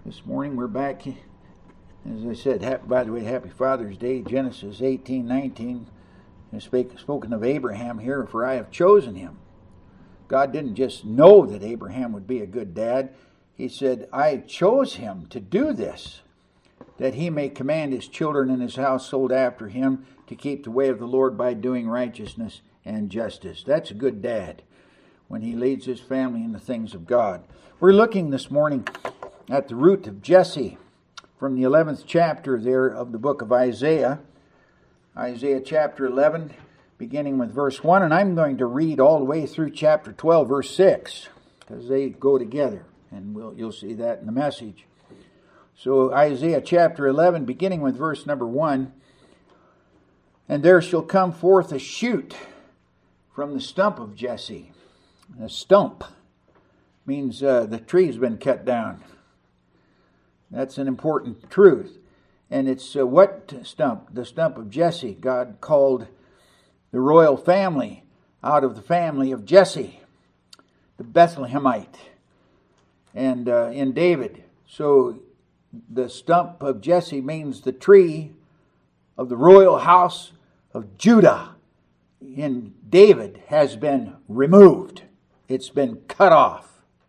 This morning we're back, as I said, by the way, Happy Father's Day, Genesis 18:19. Spoken of Abraham here, for I have chosen him. God didn't just know that Abraham would be a good dad. He said, I chose him to do this, that he may command his children and his household after him to keep the way of the Lord by doing righteousness and justice. That's a good dad when he leads his family in the things of God. We're looking this morning at the root of Jesse from the 11th chapter there of the book of Isaiah. Isaiah chapter 11, beginning with verse 1. And I'm going to read all the way through chapter 12, verse 6, because they go together. And you'll see that in the message. So Isaiah chapter 11, beginning with verse number 1. And there shall come forth a shoot from the stump of Jesse. A stump means the tree's been cut down. That's an important truth. And it's what stump? The stump of Jesse. God called the royal family out of the family of Jesse, the Bethlehemite, and in David. So the stump of Jesse means the tree of the royal house of Judah in David has been removed. It's been cut off.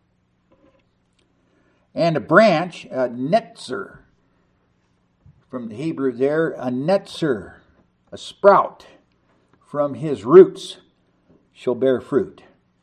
And a branch, a netzer, from the Hebrew there, a netzer, a sprout, from his roots shall bear fruit.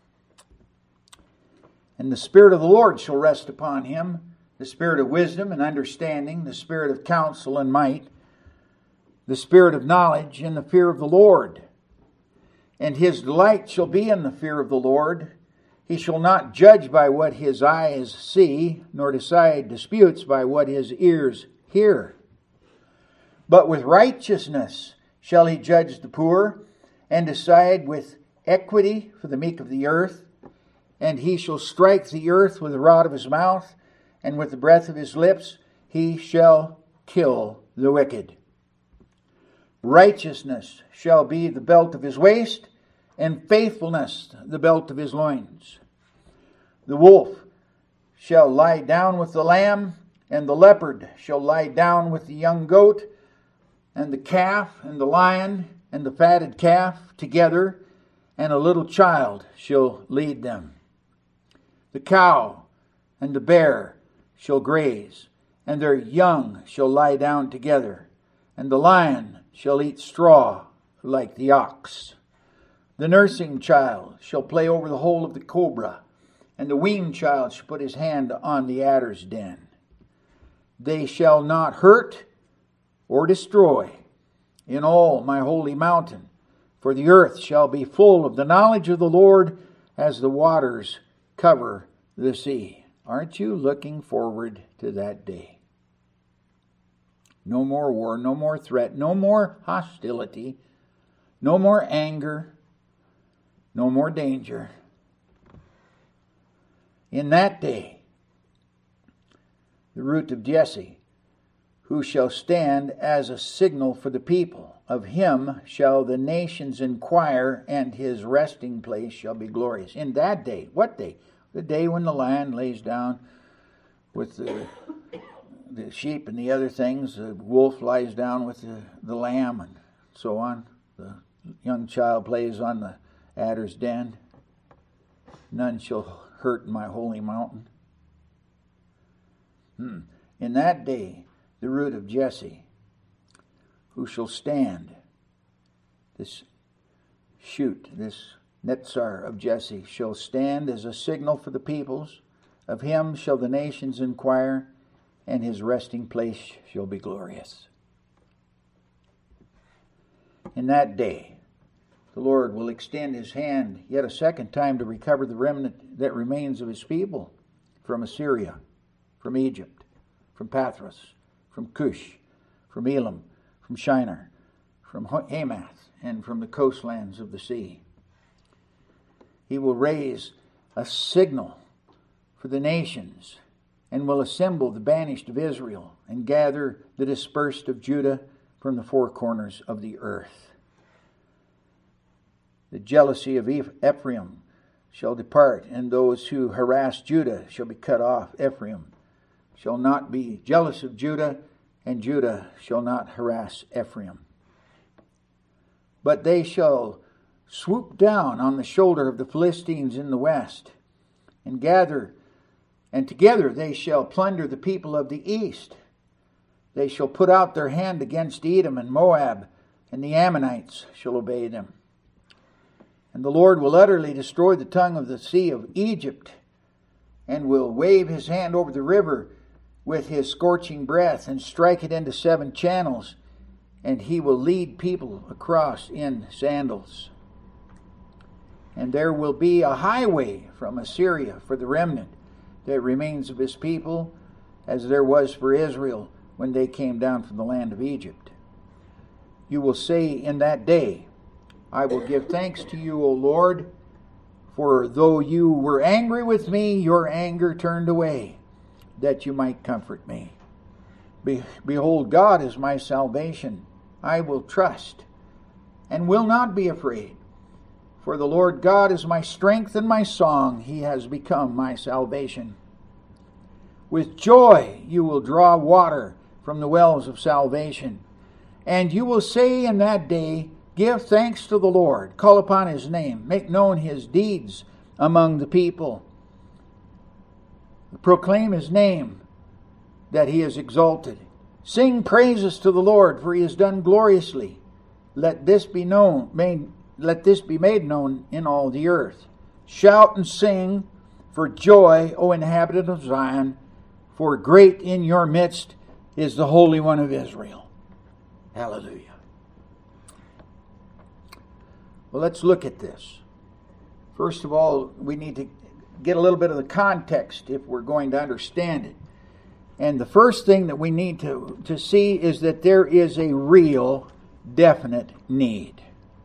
And the Spirit of the Lord shall rest upon him, the Spirit of wisdom and understanding, the Spirit of counsel and might, the Spirit of knowledge and the fear of the Lord. And his delight shall be in the fear of the Lord. He shall not judge by what his eyes see, nor decide disputes by what his ears hear. But with righteousness shall he judge the poor, and decide with equity for the meek of the earth. And he shall strike the earth with the rod of his mouth, and with the breath of his lips he shall kill the wicked. Righteousness shall be the belt of his waist, and faithfulness the belt of his loins. The wolf shall lie down with the lamb, and the leopard shall lie down with the young goat, and the calf and the lion and the fatted calf together, and a little child shall lead them. The cow and the bear shall graze, and their young shall lie down together, and the lion shall eat straw like the ox. The nursing child shall play over the hole of the cobra, and the weaned child shall put his hand on the adder's den. They shall not hurt or destroy in all my holy mountain, for the earth shall be full of the knowledge of the Lord as the waters cover the sea. Aren't you looking forward to that day? No more war, no more threat, no more hostility, no more anger, no more danger. In that day, the root of Jesse, who shall stand as a signal for the people, of him shall the nations inquire, and his resting place shall be glorious. In that day, what day? The day when the lion lays down with the sheep and the other things, the wolf lies down with the lamb, and so on. The young child plays on the adder's den. None shall hurt my holy mountain. In that day, the root of Jesse, who shall stand, this shoot, this netzer of Jesse, shall stand as a signal for the peoples. Of him shall the nations inquire, and his resting place shall be glorious. In that day, the Lord will extend his hand yet a second time to recover the remnant that remains of his people from Assyria, from Egypt, from Pathros, from Cush, from Elam, from Shinar, from Hamath, and from the coastlands of the sea. He will raise a signal for the nations, and will assemble the banished of Israel, and gather the dispersed of Judah from the four corners of the earth. The jealousy of Ephraim shall depart, and those who harass Judah shall be cut off. Ephraim shall not be jealous of Judah, and Judah shall not harass Ephraim. But they shall swoop down on the shoulder of the Philistines in the west, and together they shall plunder the people of the east. They shall put out their hand against Edom and Moab, and the Ammonites shall obey them. And the Lord will utterly destroy the tongue of the sea of Egypt, and will wave his hand over the river with his scorching breath, and strike it into 7 channels, and he will lead people across in sandals. And there will be a highway from Assyria for the remnant that remains of his people, as there was for Israel when they came down from the land of Egypt. You will say in that day, I will give thanks to you, O Lord, for though you were angry with me, your anger turned away, that you might comfort me. Behold, God is my salvation. I will trust and will not be afraid. For the Lord God is my strength and my song. He has become my salvation. With joy you will draw water from the wells of salvation. And you will say in that day, give thanks to the Lord. Call upon his name. Make known his deeds among the people. Proclaim his name, that he is exalted. Sing praises to the Lord, for he has done gloriously. Let this be made known in all the earth. Shout and sing for joy, O inhabitant of Zion, for great in your midst is the Holy One of Israel. Hallelujah. Well, let's look at this. First of all, we need to get a little bit of the context if we're going to understand it. And the first thing that we need to see is that there is a real, definite need.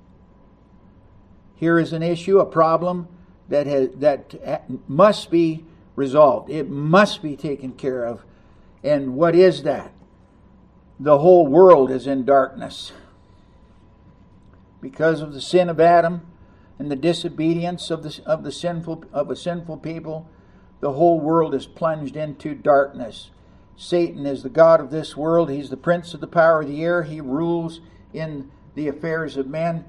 Here is an issue, a problem that must be resolved. It must be taken care of. And what is that? The whole world is in darkness. Because of the sin of Adam and the disobedience of a sinful people, the whole world is plunged into darkness. Satan is the god of this world. He's the prince of the power of the air. He rules in the affairs of men.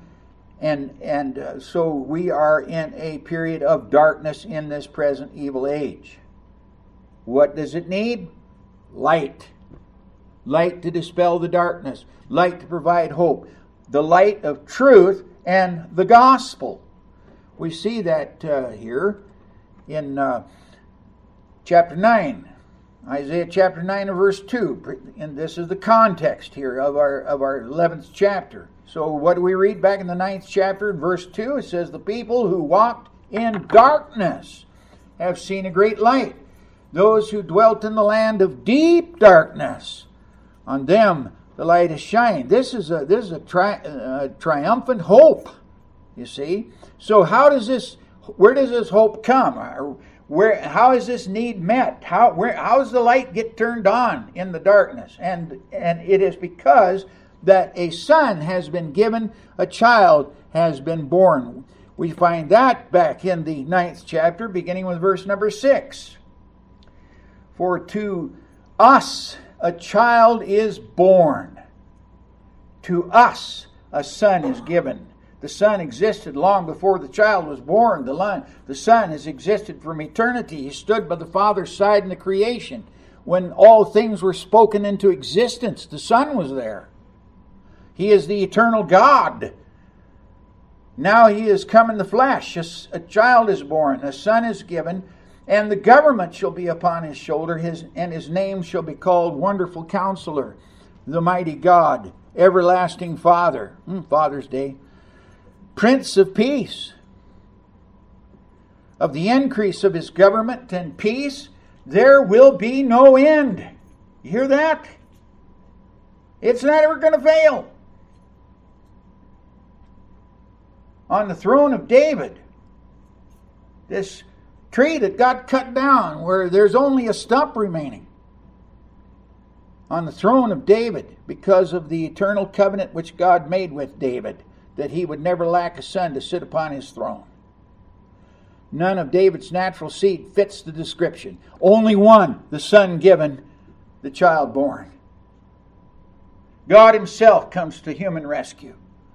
And so we are in a period of darkness in this present evil age. What does it need? Light. Light to dispel the darkness. Light to provide hope. The light of truth and the gospel. We see that here in chapter 9. Isaiah chapter 9 and verse 2. And this is the context here of our 11th chapter. So what do we read back in the 9th chapter in verse 2? It says, the people who walked in darkness have seen a great light. Those who dwelt in the land of deep darkness, on them the light has shined. This is a triumphant hope, you see. So where does this hope come? How is this need met? How does the light get turned on in the darkness? And it is because that a son has been given, a child has been born. We find that back in the 9th chapter, beginning with verse number 6. For to us a child is born. To us a son is given. The Son existed long before the child was born. The Son has existed from eternity. He stood by the Father's side in the creation. When all things were spoken into existence, the Son was there. He is the eternal God. Now he has come in the flesh. A child is born. A son is given. And the government shall be upon his shoulder. And his name shall be called Wonderful Counselor, the Mighty God, Everlasting Father. Father's Day. Prince of Peace. Of the increase of his government and peace, there will be no end. You hear that? It's not ever going to fail. On the throne of David, this tree that got cut down where there's only a stump remaining. On the throne of David, because of the eternal covenant which God made with David, that he would never lack a son to sit upon his throne. None of David's natural seed fits the description. Only one, the son given, the child born. God himself comes to human rescue.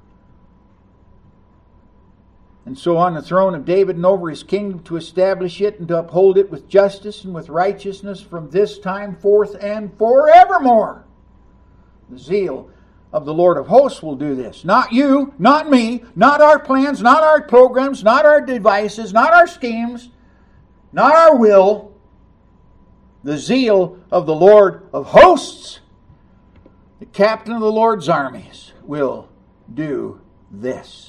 And so on the throne of David and over his kingdom, to establish it and to uphold it with justice and with righteousness from this time forth and forevermore. The zeal of the Lord of hosts will do this. Not you, not me, not our plans, not our programs, not our devices, not our schemes, not our will. The zeal of the Lord of hosts, the captain of the Lord's armies, will do this.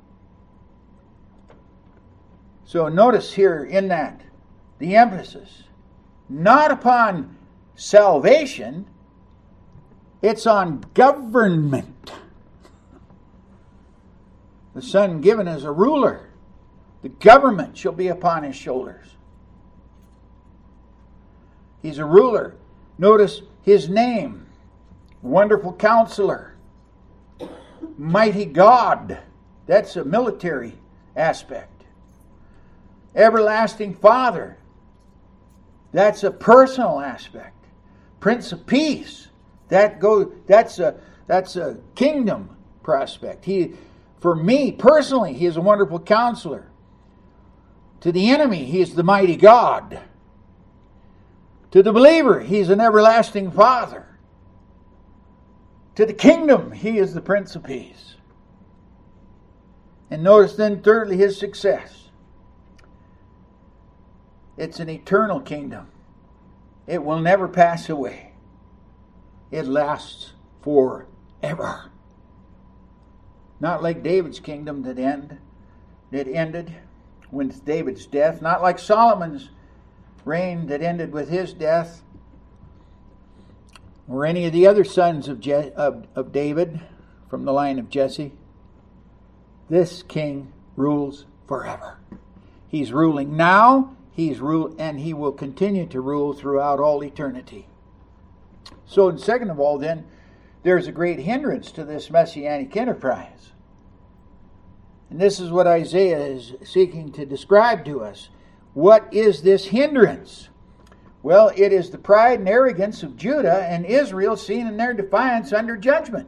So notice here in that, the emphasis, not upon salvation, it's on government. The son given as a ruler, the government shall be upon his shoulders. He's a ruler. Notice his name, Wonderful Counselor, Mighty God. That's a military aspect. Everlasting Father. That's a personal aspect. Prince of Peace. That's a kingdom prospect. For me personally, he is a wonderful counselor. To the enemy, he is the mighty God. To the believer, he is an everlasting Father. To the kingdom, he is the Prince of Peace. And notice then, thirdly, his success. It's an eternal kingdom. It will never pass away. It lasts forever. Not like David's kingdom that ended with David's death. Not like Solomon's reign that ended with his death. Or any of the other sons of David from the line of Jesse. This king rules forever. He's ruling now. And he will continue to rule throughout all eternity. So, second of all, then, there's a great hindrance to this messianic enterprise. And this is what Isaiah is seeking to describe to us. What is this hindrance? Well, it is the pride and arrogance of Judah and Israel seen in their defiance under judgment.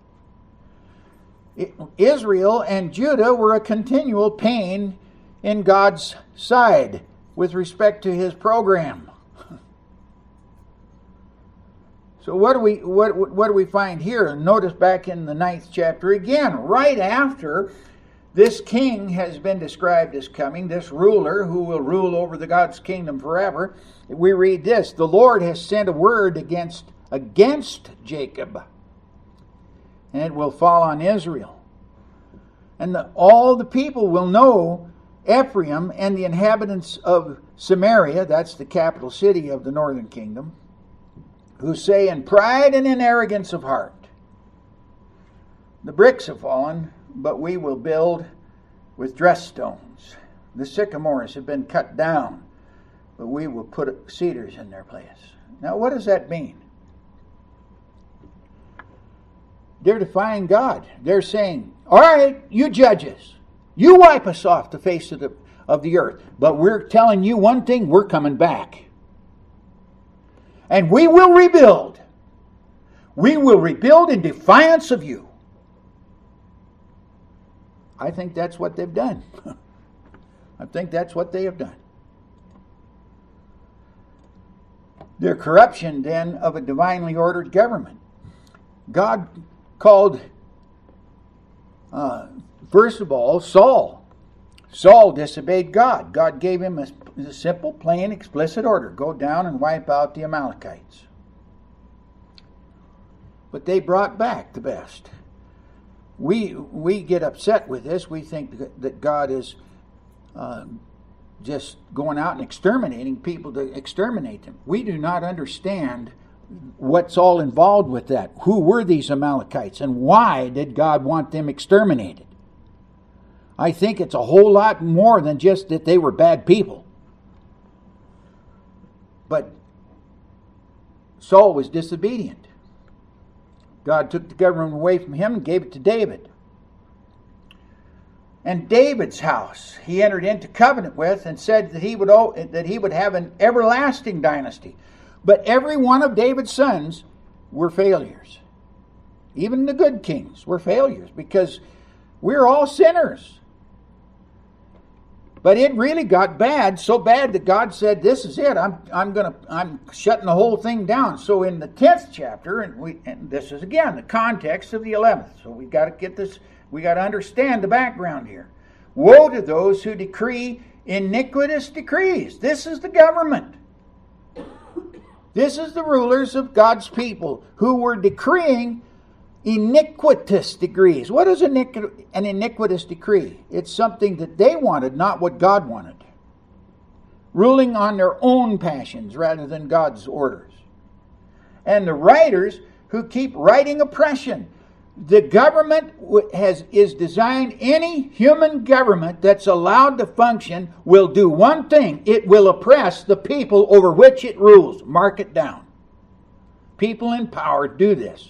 Israel and Judah were a continual pain in God's side with respect to his program. So what do we find here? Notice back in the 9th chapter again, right after this king has been described as coming, this ruler who will rule over the God's kingdom forever, we read this: the Lord has sent a word against Jacob, and it will fall on Israel. And all the people will know Ephraim and the inhabitants of Samaria, that's the capital city of the northern kingdom, who say in pride and in arrogance of heart, the bricks have fallen, but we will build with dressed stones. The sycamores have been cut down, but we will put cedars in their place. Now, what does that mean? They're defying God. They're saying, all right, you judges, you wipe us off the face of the earth. But we're telling you one thing, we're coming back. And we will rebuild. We will rebuild in defiance of you. I think that's what they've done. I think that's what they have done. Their corruption, then, of a divinely ordered government. God called, first of all, Saul. Saul disobeyed God. God gave him a simple, plain, explicit order. Go down and wipe out the Amalekites. But they brought back the best. We get upset with this. We think that God is just going out and exterminating people to exterminate them. We do not understand what's all involved with that. Who were these Amalekites and why did God want them exterminated? I think it's a whole lot more than just that they were bad people. But Saul was disobedient. God took the government away from him and gave it to David. and David's house he entered into covenant with, and said that he would have an everlasting dynasty. But every one of David's sons were failures. Even the good kings were failures, because we're all sinners. But it really got bad, so bad that God said, "This is it. I'm shutting the whole thing down." So in the 10th chapter, and this is again the context of the 11th. So we got to get this. We got to understand the background here. Woe to those who decree iniquitous decrees. This is the government. This is the rulers of God's people who were decreeing iniquitous decrees. What is an iniquitous decree? It's something that they wanted, not what God wanted. Ruling on their own passions rather than God's orders. And the writers who keep writing oppression. The government is designed, any human government that's allowed to function will do one thing. It will oppress the people over which it rules. Mark it down. People in power do this.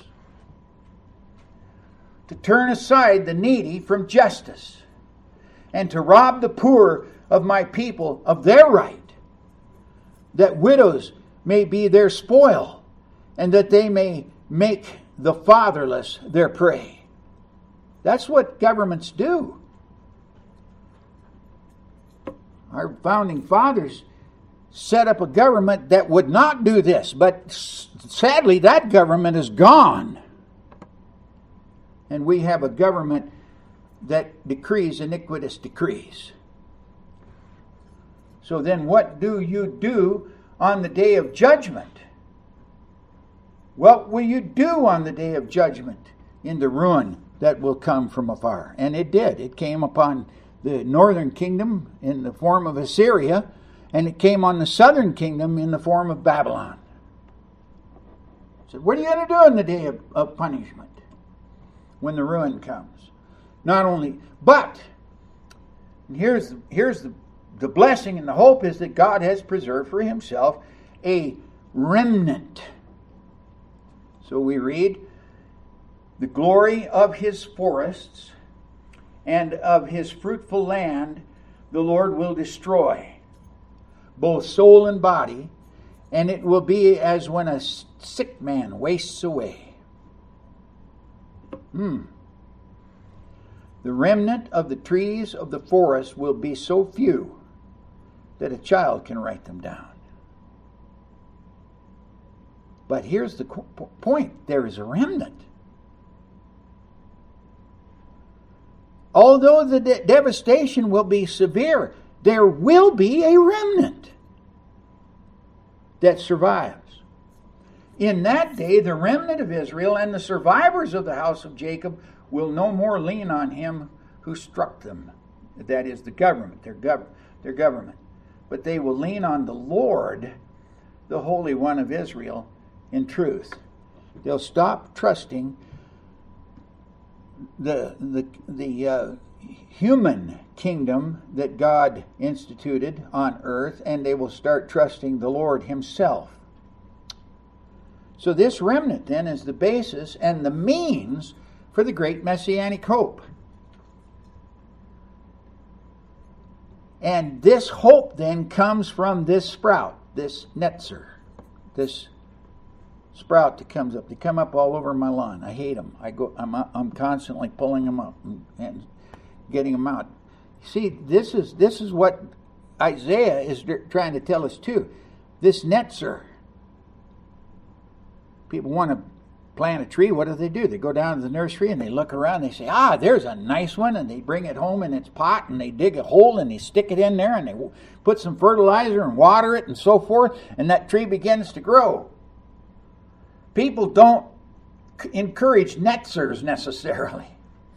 To turn aside the needy from justice, and to rob the poor of my people of their right, that widows may be their spoil, and that they may make the fatherless their prey. That's what governments do. Our founding fathers set up a government that would not do this, but sadly that government is gone. And we have a government that decrees iniquitous decrees. So then what do you do on the day of judgment? What will you do on the day of judgment in the ruin that will come from afar? And it did. It came upon the northern kingdom in the form of Assyria, and it came on the southern kingdom in the form of Babylon. So what are you going to do in the day of punishment? When the ruin comes. Not only, but here's the blessing and the hope is that God has preserved for himself a remnant. So we read, the glory of his forests and of his fruitful land the Lord will destroy, both soul and body, and it will be as when a sick man wastes away. The remnant of the trees of the forest will be so few that a child can write them down. But here's the point. There is a remnant. Although the devastation will be severe, there will be a remnant that survives. In that day, the remnant of Israel and the survivors of the house of Jacob will no more lean on him who struck them. That is the government, their government. But they will lean on the Lord, the Holy One of Israel, in truth. They'll stop trusting the human kingdom that God instituted on earth, and they will start trusting the Lord himself. So this remnant then is the basis and the means for the great messianic hope. And this hope then comes from this sprout, this netzer, this sprout that comes up. They come up all over my lawn. I hate them. I'm constantly pulling them up and getting them out. See, this is what Isaiah is trying to tell us too. This netzer. People want to plant a tree. What do? They go down to the nursery and they look around and they say, there's a nice one, and they bring it home in its pot and they dig a hole and they stick it in there and they put some fertilizer and water it and so forth, and that tree begins to grow. People don't encourage netzers necessarily.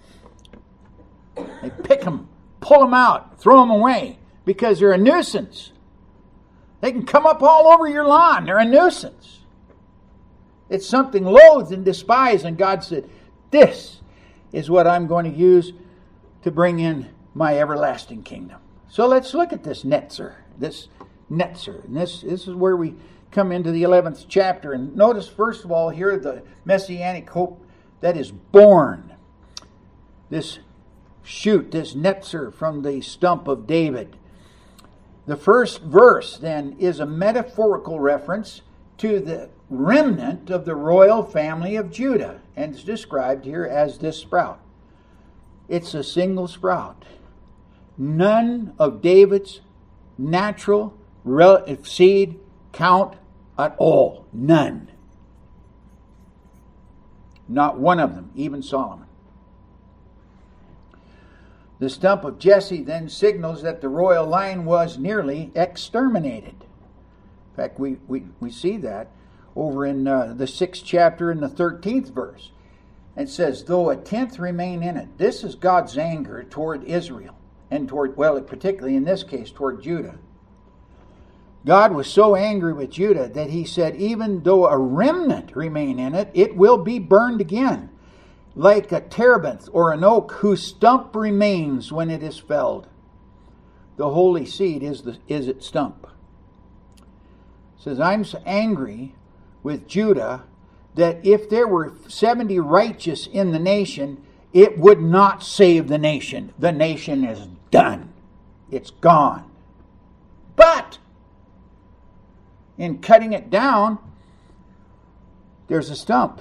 They pick them, pull them out, throw them away because they're a nuisance. They can come up all over your lawn. They're a nuisance. It's something loathed and despised, and God said, this is what I'm going to use to bring in my everlasting kingdom. So let's look at this netzer. And this is where we come into the 11th chapter. And notice, first of all, here the messianic hope that is born. This shoot, this netzer from the stump of David. The first verse then is a metaphorical reference to the remnant of the royal family of Judah, and it's described here as this sprout. It's a single sprout. None of David's natural seed count at all. None. Not one of them, even Solomon. The stump of Jesse then signals that the royal line was nearly exterminated. In fact, we see that over in the 6th chapter in the 13th verse. It says, though a tenth remain in it. This is God's anger toward Israel, and toward, well, particularly in this case, toward Judah. God was so angry with Judah that he said, even though a remnant remain in it, it will be burned again, like a terebinth or an oak whose stump remains when it is felled. The holy seed is its stump. It says, I'm so angry with Judah that if there were 70 righteous in the nation, it would not save the nation. The nation is done. It's gone. But in cutting it down, there's a stump.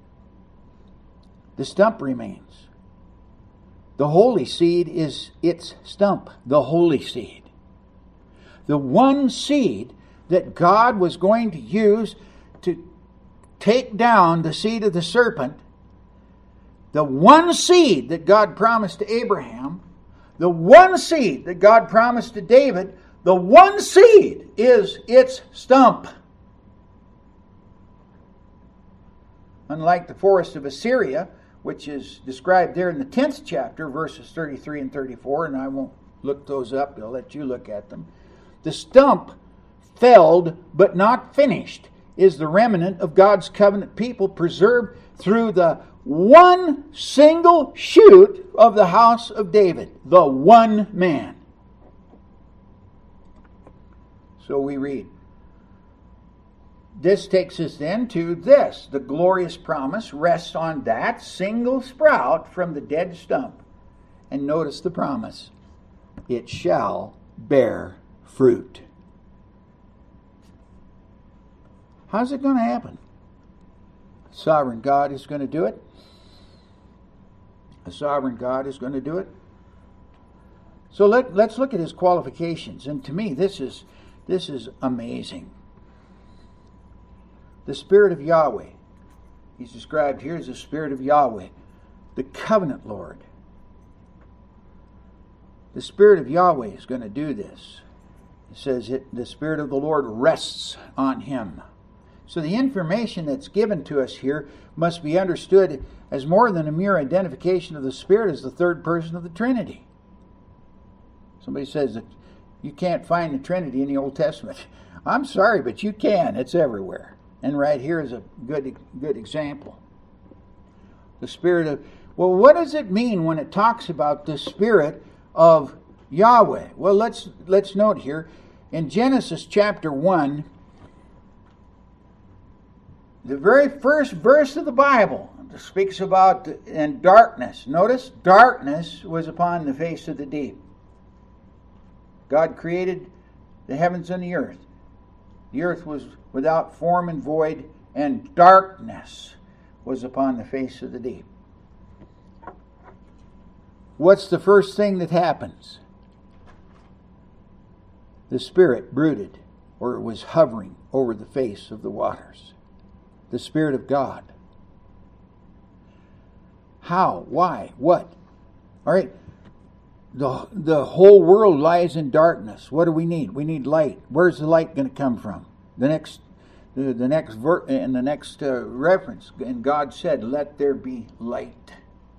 The stump remains. The holy seed is its stump, the holy seed. The one seed that God was going to use to take down the seed of the serpent, the one seed that God promised to Abraham, the one seed that God promised to David, the one seed is its stump. Unlike the forest of Assyria, which is described there in the 10th chapter, verses 33 and 34, and I won't look those up, I'll let you look at them. The stump, felled but not finished, is the remnant of God's covenant people preserved through the one single shoot of the house of David, the one man. So we read. This takes us then to this. The glorious promise rests on that single sprout from the dead stump. And notice the promise. It shall bear fruit. How's it going to happen? A sovereign God is going to do it. A sovereign God is going to do it. So let's look at his qualifications. And to me, this is amazing. The Spirit of Yahweh. He's described here as the Spirit of Yahweh, the covenant Lord. The Spirit of Yahweh is going to do this. It says the Spirit of the Lord rests on him. So the information that's given to us here must be understood as more than a mere identification of the Spirit as the third person of the Trinity. Somebody says that you can't find the Trinity in the Old Testament. I'm sorry, but you can. It's everywhere. And right here is a good example. The Spirit of... Well, what does it mean when it talks about the Spirit of Yahweh? Well, let's note here. In Genesis chapter 1, the very first verse of the Bible speaks about and darkness. Notice, darkness was upon the face of the deep. God created the heavens and the earth. The earth was without form and void, and darkness was upon the face of the deep. What's the first thing that happens? The Spirit brooded, or was hovering over the face of the waters. The Spirit of God. How? Why? What? All right. The whole world lies in darkness. What do we need? We need light. Where's the light going to come from? The next reference, and God said, "Let there be light."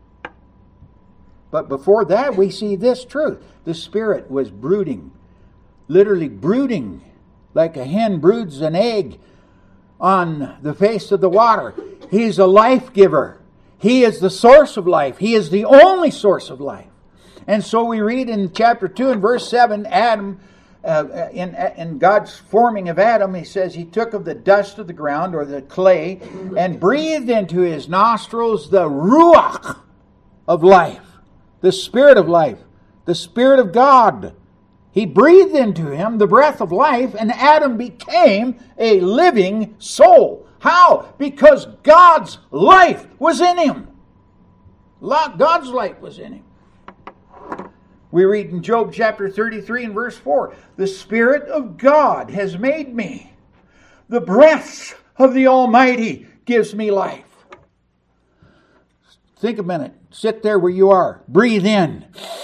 But before that, we see this truth: the Spirit was brooding, literally brooding, like a hen broods an egg on the face of the water. He's a life giver. He is the source of life. He is the only source of life. And so we read in chapter 2 and verse 7, Adam, in God's forming of Adam, he says he took of the dust of the ground, or the clay, and breathed into his nostrils the ruach of life. the Spirit of life, the Spirit of God. He breathed into him the breath of life, and Adam became a living soul. How? Because God's life was in him. God's life was in him. We read in Job chapter 33 and verse 4, the Spirit of God has made me. The breath of the Almighty gives me life. Think a minute. Sit there where you are. Breathe in.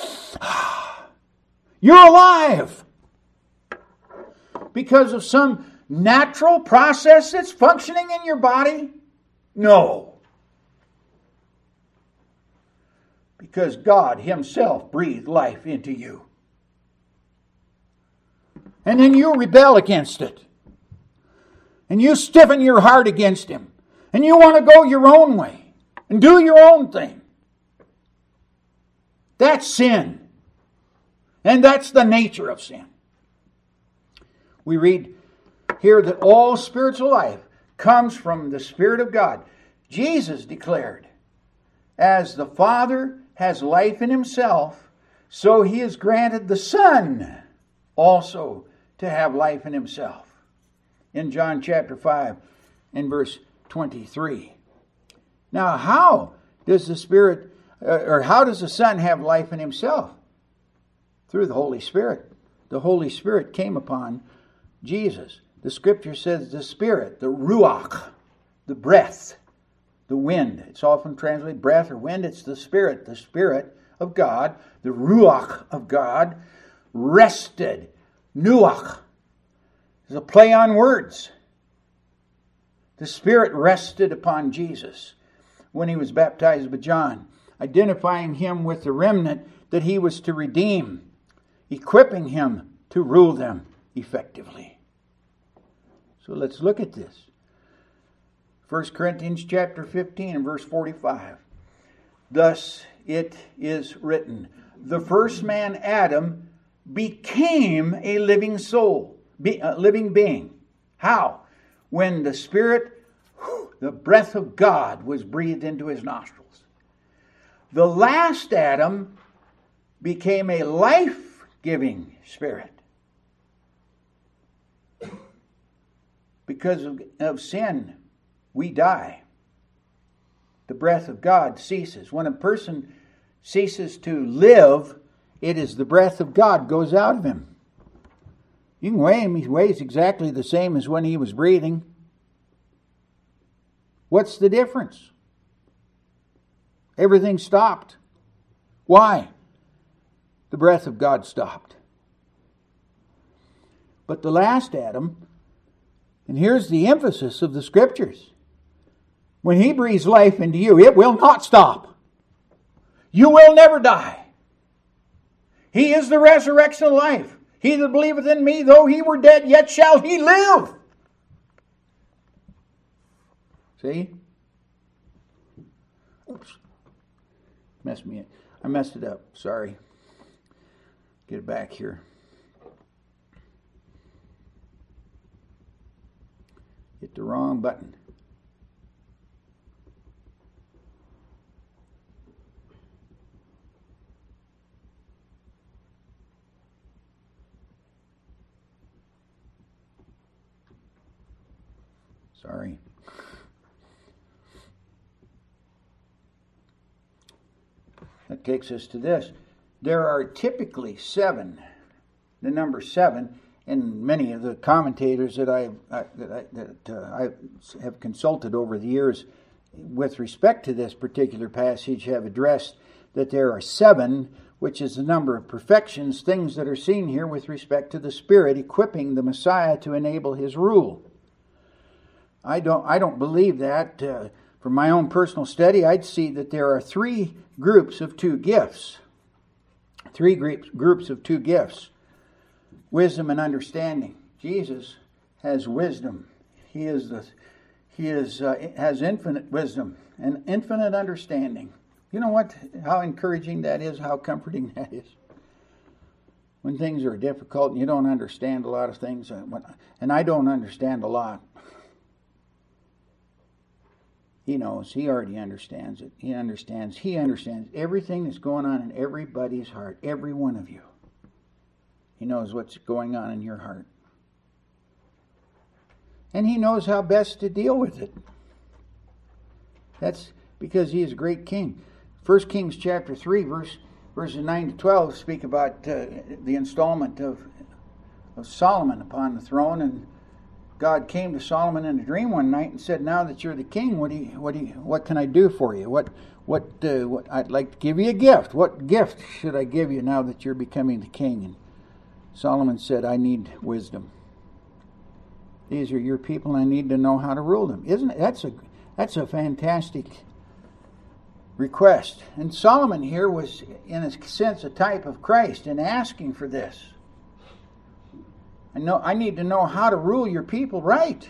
You're alive. Because of some natural process that's functioning in your body? No. Because God Himself breathed life into you. And then you rebel against it. And you stiffen your heart against Him. And you want to go your own way. And do your own thing. That's sin. And that's the nature of sin. We read here that all spiritual life comes from the Spirit of God. Jesus declared, as the Father has life in Himself, so He has granted the Son also to have life in Himself. In John chapter 5 and verse 23. Now, how does the Spirit, or how does the Son have life in Himself? Through the Holy Spirit. The Holy Spirit came upon Jesus. The Scripture says the Spirit, the Ruach, the breath, the wind. It's often translated breath or wind. It's the Spirit of God, the Ruach of God, rested. Nuach. It's a play on words. The Spirit rested upon Jesus when He was baptized by John, identifying Him with the remnant that He was to redeem, equipping Him to rule them effectively. So let's look at this. 1 Corinthians chapter 15 and verse 45. Thus it is written, the first man, Adam, became a living soul, a living being. How? When the Spirit, the breath of God, was breathed into his nostrils. The last Adam became a life-giving spirit. Because of sin, we die. The breath of God ceases. When a person ceases to live, it is the breath of God goes out of him. You can weigh him. He weighs exactly the same as when he was breathing. What's the difference? Everything stopped. Why? The breath of God stopped. But the last Adam, and here's the emphasis of the Scriptures, when He breathes life into you, it will not stop. You will never die. He is the resurrection of life. He that believeth in me, though he were dead, yet shall he live. See? Oops. I messed it up. Sorry. Get it back here. Hit the wrong button. Sorry. That takes us to this. There are typically 7, the number 7, in many of the commentators that I have consulted over the years with respect to this particular passage have addressed that there are 7, which is the number of perfections, things that are seen here with respect to the Spirit equipping the Messiah to enable His rule. I don't believe that. From my own personal study, I'd see that there are 3 groups of 2 gifts. 3 groups of 2 gifts. Wisdom and understanding. Jesus has wisdom. He has infinite wisdom and infinite understanding. You know what? How encouraging that is, how comforting that is. When things are difficult and you don't understand a lot of things, and I don't understand a lot. He knows. He already understands it. He understands everything that's going on in everybody's heart. Every one of you. He knows what's going on in your heart. And He knows how best to deal with it. That's because He is a great king. 1 Kings chapter 3, verses 9 to 12 speak about the installment of Solomon upon the throne. And God came to Solomon in a dream one night and said, "Now that you're the king, what can I do for you? What I'd like to give you a gift. What gift should I give you now that you're becoming the king?" And Solomon said, "I need wisdom. These are your people, and I need to know how to rule them." Isn't it? That's a fantastic request. And Solomon here was, in a sense, a type of Christ in asking for this. I need to know how to rule your people right.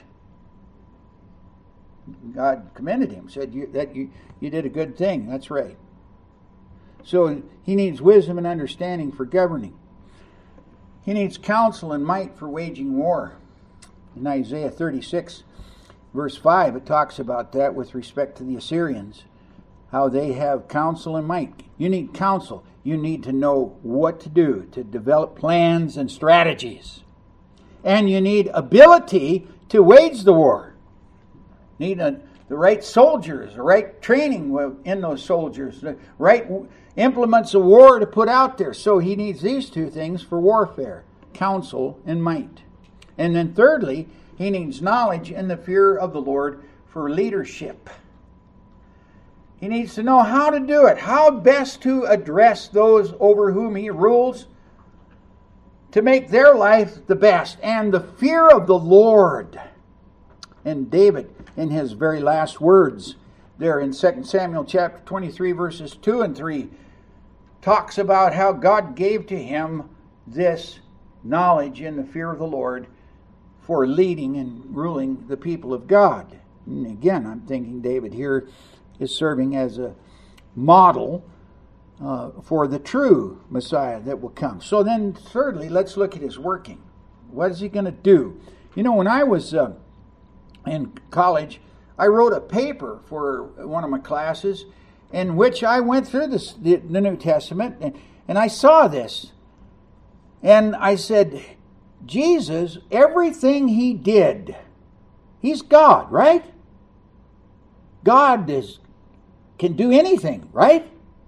God commended him, said you did a good thing. That's right. So he needs wisdom and understanding for governing. He needs counsel and might for waging war. In Isaiah 36, verse 5, it talks about that with respect to the Assyrians, how they have counsel and might. You need counsel. You need to know what to do, to develop plans and strategies. And you need ability to wage the war. You need the right soldiers, the right training in those soldiers, the right implements of war to put out there. So he needs these two things for warfare, counsel and might. And then thirdly, he needs knowledge and the fear of the Lord for leadership. He needs to know how to do it, how best to address those over whom he rules, to make their life the best, and the fear of the Lord. And David, in his very last words, there in 2 Samuel chapter 23, verses 2 and 3, talks about how God gave to him this knowledge in the fear of the Lord for leading and ruling the people of God. And again, I'm thinking David here is serving as a model for the true Messiah that will come. So then, thirdly, let's look at his working. What is he going to do? You know, when I was in college, I wrote a paper for one of my classes in which I went through the New Testament, and I saw this. And I said, Jesus, everything he did, he's God, right? God can do anything, right?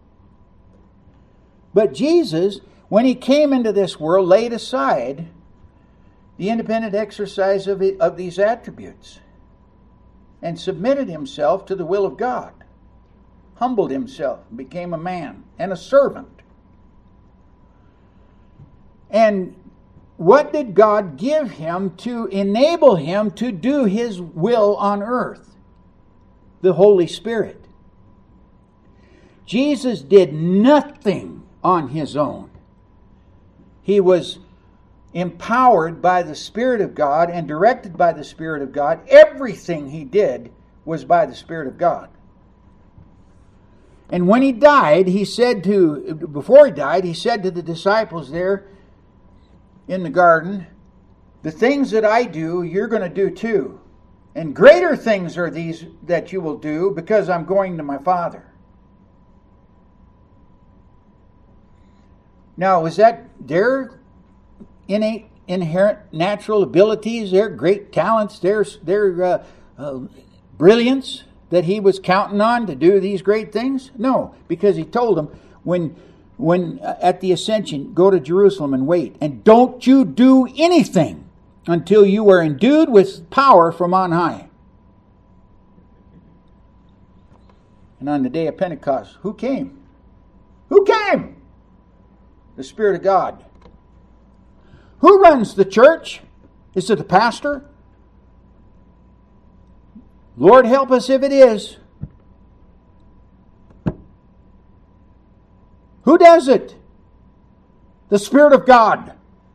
But Jesus, when he came into this world, laid aside the independent exercise of these attributes and submitted himself to the will of God, humbled himself, became a man and a servant. And what did God give him to enable him to do his will on earth? The Holy Spirit. Jesus did nothing on his own. He was empowered by the Spirit of God and directed by the Spirit of God. Everything he did was by the Spirit of God. And when he died, before he died, he said to the disciples there in the garden, the things that I do, you're going to do too. And greater things are these that you will do because I'm going to my Father. Now, is that their innate, inherent natural abilities, their great talents, their brilliance that he was counting on to do these great things? No, because he told them when at the ascension, go to Jerusalem and wait, and don't you do anything until you are endued with power from on high. And on the day of Pentecost, who came? Who came? The Spirit of God. Who runs the church? Is it the pastor? Lord help us if it is. Who does it? The Spirit of God.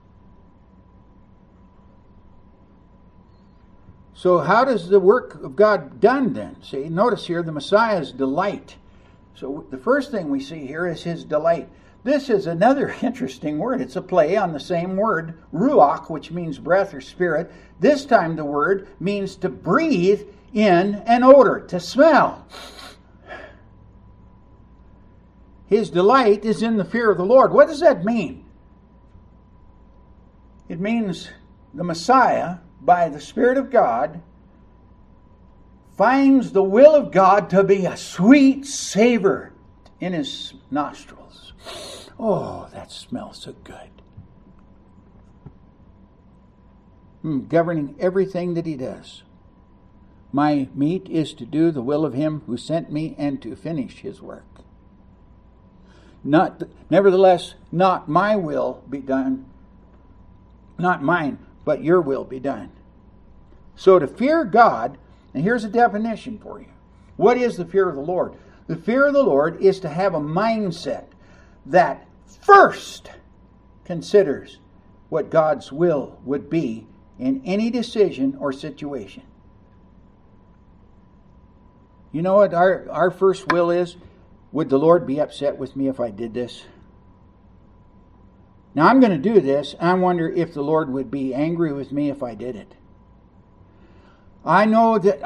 So how does the work of God done then? See, notice here the Messiah's delight. So the first thing we see here is his delight. This is another interesting word. It's a play on the same word, ruach, which means breath or spirit. This time the word means to breathe in an odor, to smell. His delight is in the fear of the Lord. What does that mean? It means the Messiah, by the Spirit of God, finds the will of God to be a sweet savor in his nostrils. Oh, that smells so good. Governing everything that he does. My meat is to do the will of him who sent me and to finish his work. Nevertheless, not my will be done, not mine, but your will be done. So to fear God, and here's a definition for you. What is the fear of the Lord? The fear of the Lord is to have a mindset that first considers what God's will would be in any decision or situation. You know what our first will is? Would the Lord be upset with me if I did this? Now I'm going to do this. I wonder if the Lord would be angry with me if I did it. I know that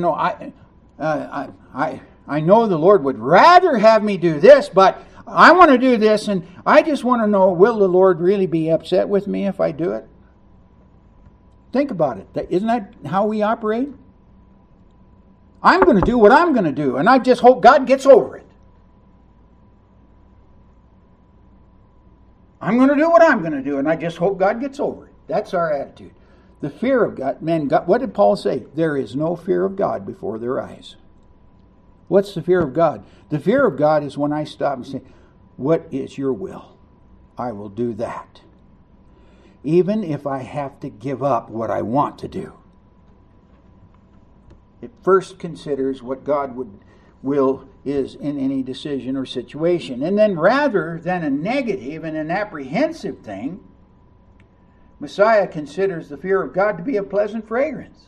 I know the Lord would rather have me do this, but I want to do this, and I just want to know, will the Lord really be upset with me if I do it? Think about it. Isn't that how we operate? I'm going to do what I'm going to do, and I just hope God gets over it. I'm going to do what I'm going to do, and I just hope God gets over it. That's our attitude. The fear of God, what did Paul say? There is no fear of God before their eyes. What's the fear of God? The fear of God is when I stop and say, what is your will? I will do that. Even if I have to give up what I want to do. It first considers what God will is in any decision or situation. And then rather than a negative and an apprehensive thing, Messiah considers the fear of God to be a pleasant fragrance.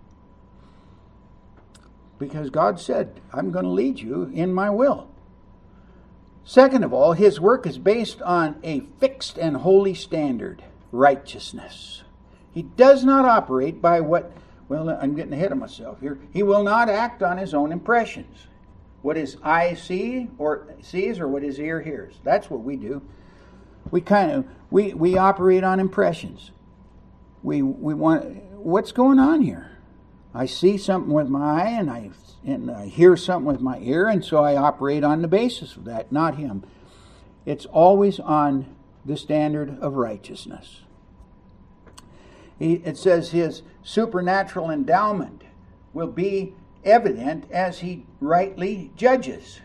Because God said, I'm going to lead you in my will. Second of all, his work is based on a fixed and holy standard, righteousness. He does not operate by I'm getting ahead of myself here. He will not act on his own impressions. What his eye sees or what his ear hears. That's what we do. We operate on impressions. We want, what's going on here? I see something with my eye and I hear something with my ear, and so I operate on the basis of that, not him. It's always on the standard of righteousness. It says his supernatural endowment will be evident as he rightly judges.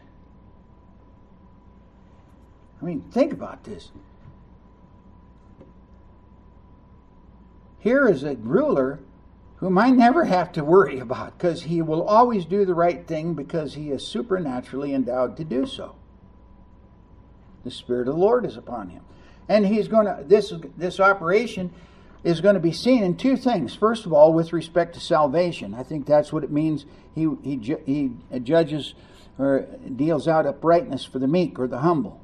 I mean, think about this. Here is a ruler whom I never have to worry about, because he will always do the right thing because he is supernaturally endowed to do so. The Spirit of the Lord is upon him. And he's going to, this operation is going to be seen in two things. First of all, with respect to salvation. I think that's what it means. He judges or deals out uprightness for the meek or the humble.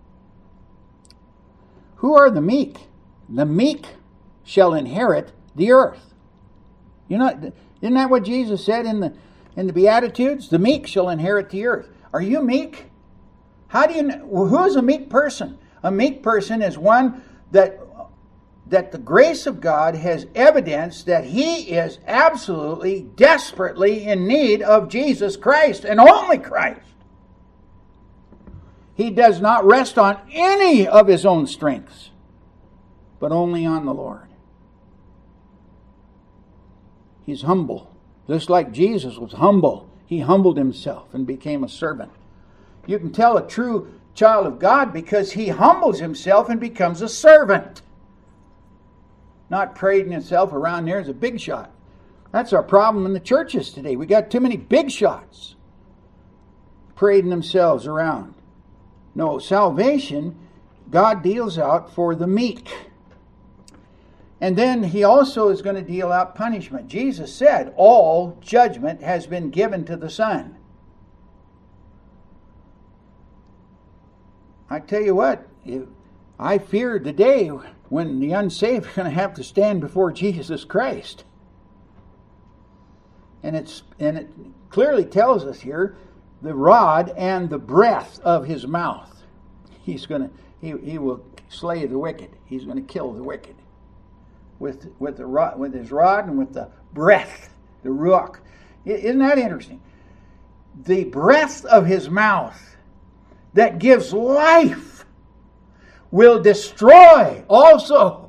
Who are the meek? The meek shall inherit the earth. You know, isn't that what Jesus said in the Beatitudes? The meek shall inherit the earth. Are you meek? How do you know? Who is a meek person? A meek person is one that the grace of God has evidenced that he is absolutely, desperately in need of Jesus Christ and only Christ. He does not rest on any of his own strengths, but only on the Lord. He's humble. Just like Jesus was humble, he humbled himself and became a servant. You can tell a true child of God because he humbles himself and becomes a servant. Not parading himself around there as a big shot. That's our problem in the churches today. We got too many big shots parading themselves around. No, salvation, God deals out for the meek. And then he also is going to deal out punishment. Jesus said, all judgment has been given to the Son. I tell you what, I fear the day when the unsaved are going to have to stand before Jesus Christ. And it clearly tells us here the rod and the breath of his mouth. He will slay the wicked. He's going to kill the wicked with his rod and with the breath, the ruach. Isn't that interesting? The breath of his mouth that gives life will destroy also.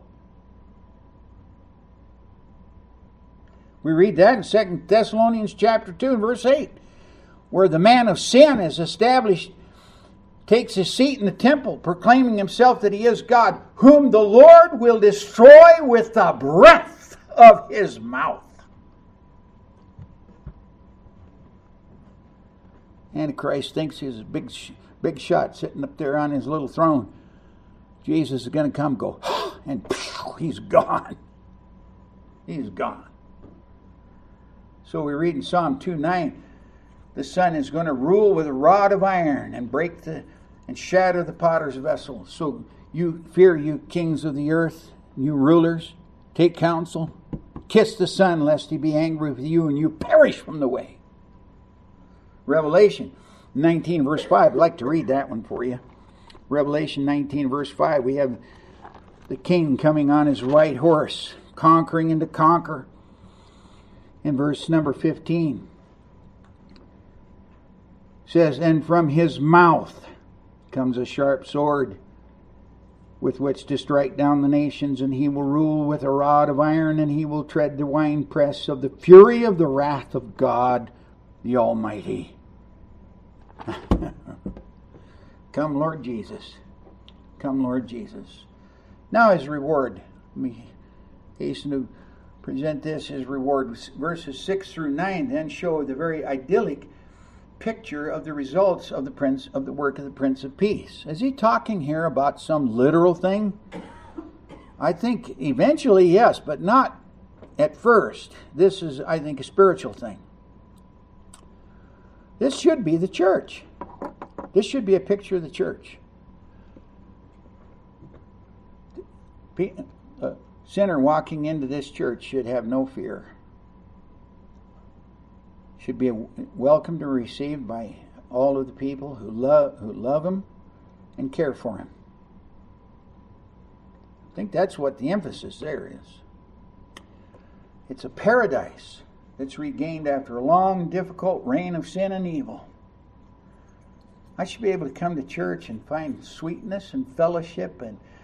We read that in 2 Thessalonians chapter 2 and verse 8, where the man of sin is established, takes his seat in the temple, proclaiming himself that he is God, whom the Lord will destroy with the breath of his mouth. Antichrist thinks he's a big shot sitting up there on his little throne. Jesus is going to come, go, and he's gone. He's gone. So we read in Psalm 2:9, the Son is going to rule with a rod of iron and and shatter the potter's vessel. So you fear, you kings of the earth, you rulers, take counsel, kiss the Son, lest he be angry with you and you perish from the way. Revelation 19 verse 5. I'd like to read that one for you. Revelation 19 verse 5. We have the king coming on his white horse, conquering and to conquer. In verse number 15 says, and from his mouth comes a sharp sword with which to strike down the nations, and he will rule with a rod of iron, and he will tread the winepress of the fury of the wrath of God the Almighty. Come, Lord Jesus. Come, Lord Jesus. Now his reward. Let me hasten to present this, his reward. Verses 6 through 9 then show the very idyllic picture of the results of the work of the Prince of Peace. Is he talking here about some literal thing? I think eventually, yes, but not at first. This is, I think, a spiritual thing. This should be the church. This should be a picture of the church. A sinner walking into this church should have no fear. Should be welcomed and received by all of the people who love him and care for him. I think that's what the emphasis there is. It's a paradise that's regained after a long, difficult reign of sin and evil. I should be able to come to church and find sweetness and fellowship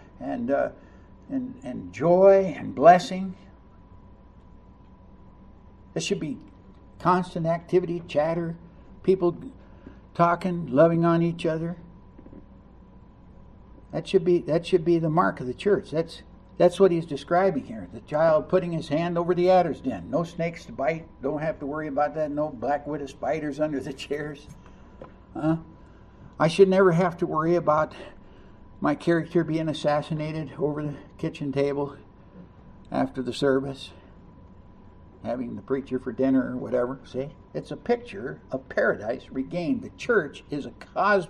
and joy and blessing. There should be constant activity, chatter, people talking, loving on each other. That should be the mark of the church. That's what he's describing here. The child putting his hand over the adder's den. No snakes to bite. Don't have to worry about that. No black widow spiders under the chairs. I should never have to worry about my character being assassinated over the kitchen table after the service, having the preacher for dinner or whatever. See? It's a picture of paradise regained. The church is a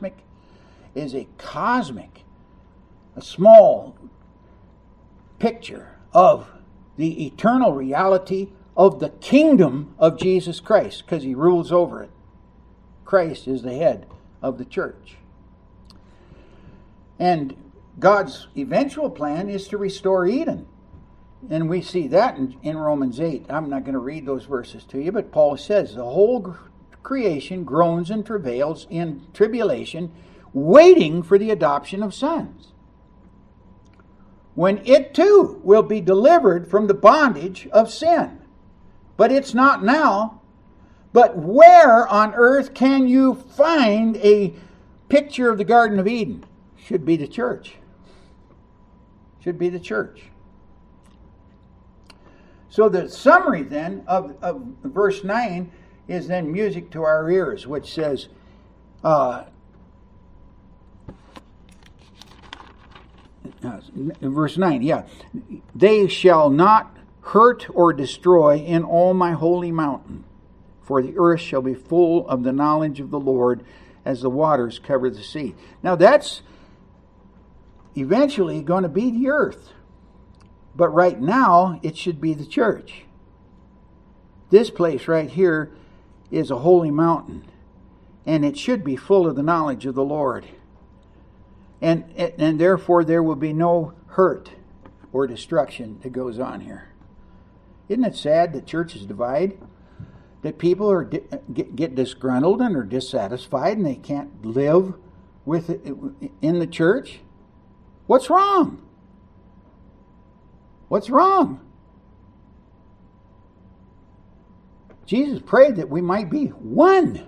small picture of the eternal reality of the kingdom of Jesus Christ, because he rules over it. Christ is the head of the church. And God's eventual plan is to restore Eden. And we see that in Romans 8. I'm not going to read those verses to you, but Paul says the whole creation groans and travails in tribulation, waiting for the adoption of sons, when it too will be delivered from the bondage of sin. But it's not now. But where on earth can you find a picture of the Garden of Eden? Should be the church. Should be the church. So the summary then of verse 9 is then music to our ears, which says, verse 9, they shall not hurt or destroy in all my holy mountain, for the earth shall be full of the knowledge of the Lord as the waters cover the sea. Now that's eventually going to be the earth. But right now, it should be the church. This place right here is a holy mountain, and it should be full of the knowledge of the Lord. And therefore there will be no hurt or destruction that goes on here. Isn't it sad that churches divide? That people are get disgruntled and are dissatisfied and they can't live with it in the church? What's wrong? What's wrong? Jesus prayed that we might be one.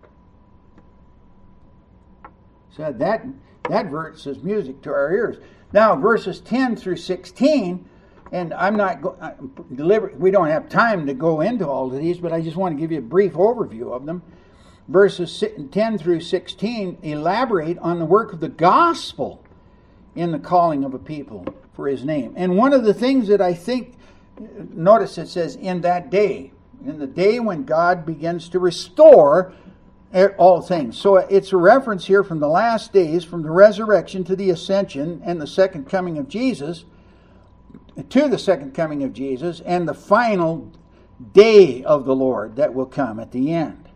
So that verse is music to our ears. Now, verses 10 through 16, and I'm not we don't have time to go into all of these, but I just want to give you a brief overview of them. Verses 10 through 16 elaborate on the work of the gospel in the calling of a people for His name. And one of the things that I think, notice it says, in that day, in the day when God begins to restore all things. So it's a reference here from the last days, from the resurrection to the ascension and the second coming of Jesus, to the second coming of Jesus, and the final day of the Lord that will come at the end.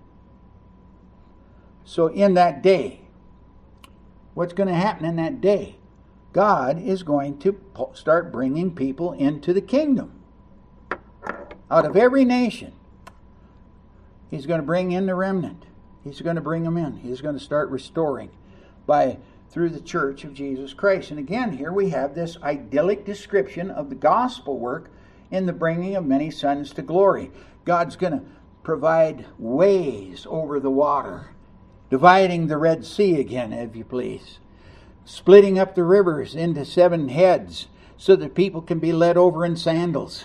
So in that day, what's going to happen in that day? God is going to start bringing people into the kingdom. Out of every nation, He's going to bring in the remnant. He's going to bring them in. He's going to start restoring through the church of Jesus Christ. And again, here we have this idyllic description of the gospel work in the bringing of many sons to glory. God's going to provide ways over the water, dividing the Red Sea again, if you please, splitting up the rivers into 7 heads so that people can be led over in sandals.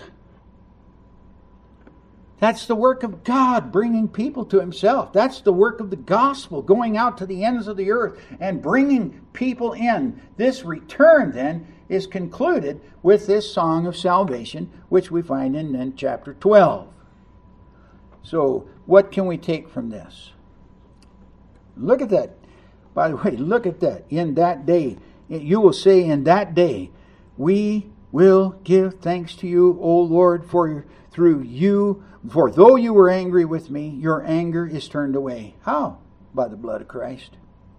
That's the work of God, bringing people to Himself. That's the work of the gospel, going out to the ends of the earth and bringing people in. This return, then, is concluded with this song of salvation, which we find in chapter 12. So, what can we take from this? Look at that. By the way, look at that. In that day, you will say, in that day, we will give thanks to you, O Lord, for though you were angry with me, your anger is turned away. How? By the blood of Christ.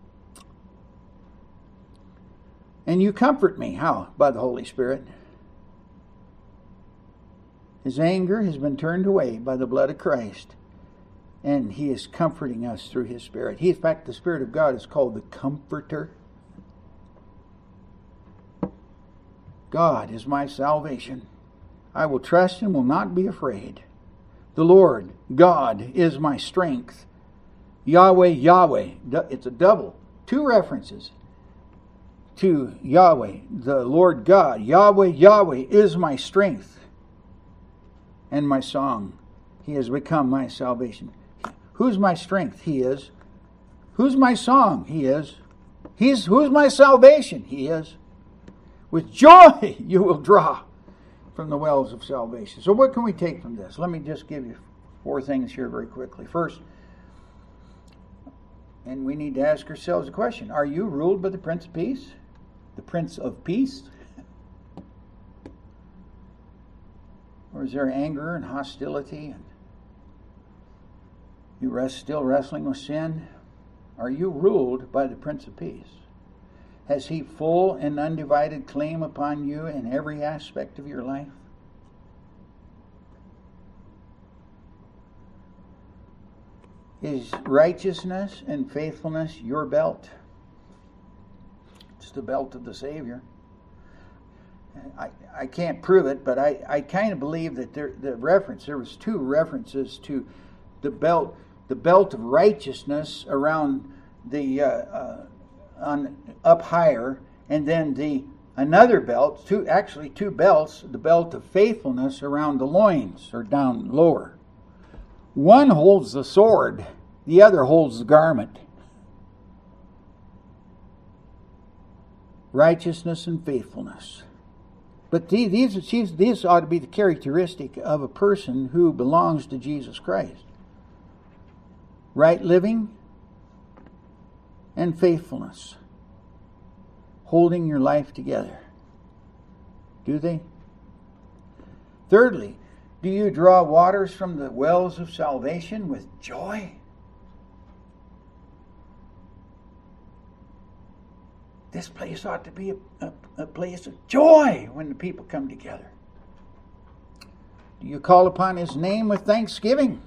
And you comfort me. How? By the Holy Spirit. His anger has been turned away by the blood of Christ. And He is comforting us through His Spirit. In fact, the Spirit of God is called the Comforter. God is my salvation. I will trust and will not be afraid. The Lord, God, is my strength. Yahweh, Yahweh. It's a double. 2 references to Yahweh, the Lord God. Yahweh, Yahweh is my strength and my song. He has become my salvation. Who's my strength? He is. Who's my song? He is. Who's my salvation? He is. With joy you will draw from the wells of salvation. So what can we take from this? Let me just give you 4 things here very quickly. First, and we need to ask ourselves a question. Are you ruled by the Prince of Peace? The Prince of Peace? Or is there anger and hostility and you still wrestling with sin? Are you ruled by the Prince of Peace? Has He full and undivided claim upon you in every aspect of your life? Is righteousness and faithfulness your belt? It's the belt of the Savior. I can't prove it, but I kind of believe that there was 2 references to the belt of righteousness around the up higher, and then another belt, 2 belts, the belt of faithfulness around the loins or down lower. One holds the sword, the other holds the garment. Righteousness and faithfulness. But these ought to be the characteristic of a person who belongs to Jesus Christ. Right living and faithfulness. Holding your life together. Do they? Thirdly, Do you draw waters from the wells of salvation with joy? This place ought to be a place of joy when the people come together. Do you call upon His name with thanksgiving?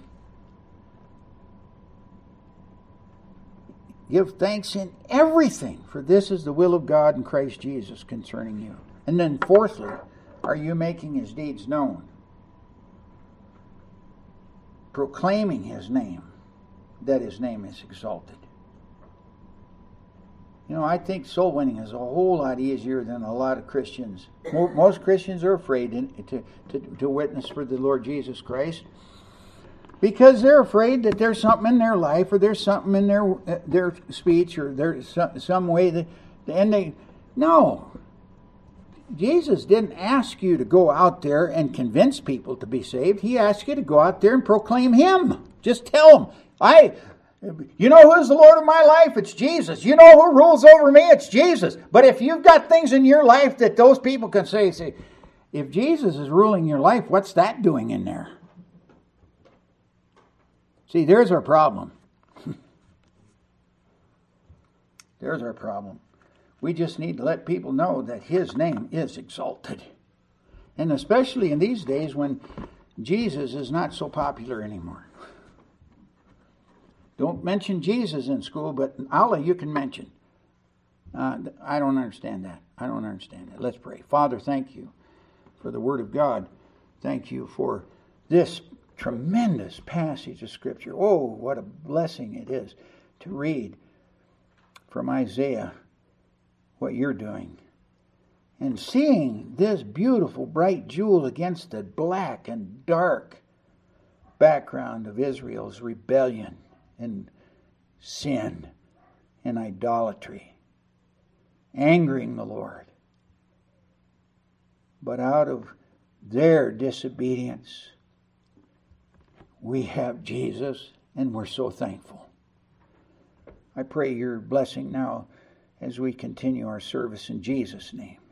Give thanks in everything, for this is the will of God in Christ Jesus concerning you. And then fourthly, are you making His deeds known? Proclaiming His name, that His name is exalted. You know, I think soul winning is a whole lot easier than a lot of Christians. Most Christians are afraid to witness for the Lord Jesus Christ because they're afraid that there's something in their life or there's something in their speech or there's some way that, and they, no. Jesus didn't ask you to go out there and convince people to be saved. He asked you to go out there and proclaim Him. Just tell them, you know who's the Lord of my life? It's Jesus. You know who rules over me? It's Jesus. But if you've got things in your life that those people can say, if Jesus is ruling your life, what's that doing in there? See, there's our problem. There's our problem. We just need to let people know that His name is exalted. And especially in these days when Jesus is not so popular anymore. Don't mention Jesus in school, but Allah you can mention. I don't understand that. I don't understand that. Let's pray. Father, thank you for the Word of God. Thank you for this tremendous passage of Scripture. Oh, what a blessing it is to read from Isaiah what you're doing. And seeing this beautiful bright jewel against the black and dark background of Israel's rebellion and sin and idolatry, angering the Lord. But out of their disobedience, we have Jesus, and we're so thankful. I pray your blessing now as we continue our service in Jesus' name.